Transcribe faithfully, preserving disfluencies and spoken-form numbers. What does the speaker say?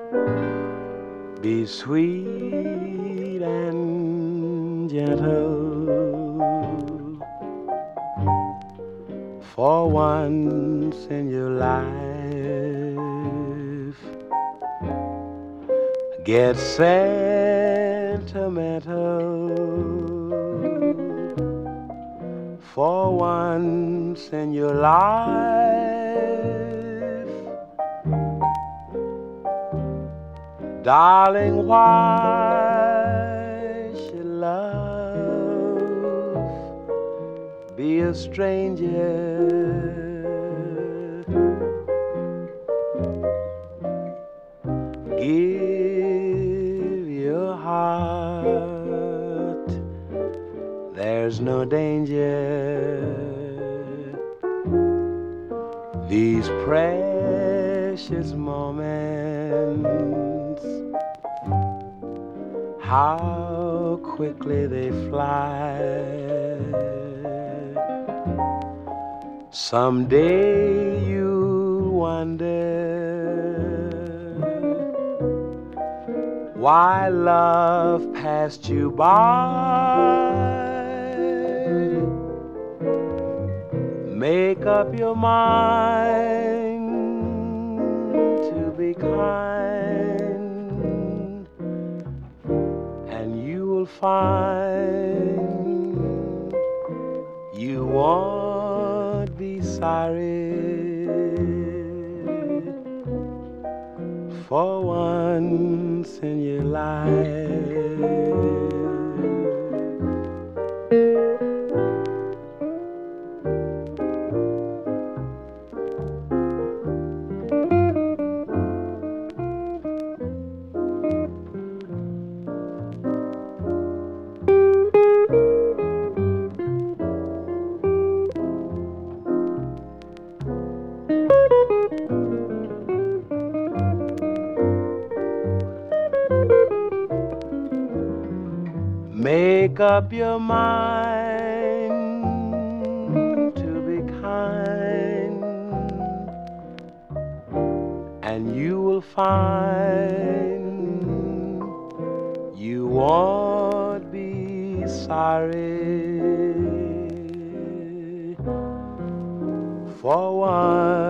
Be sweet and gentle for once in your life. Get sentimental for once in your life. Darling, why should love be a stranger? Give your heart, there's no danger. These precious moments, how quickly they fly. Someday you'll wonder why love passed you by. Make up your mind to be kind, and you will find you won't be sorry for once in your life. Make up your mind to be kind, and you will find you won't be sorry for one.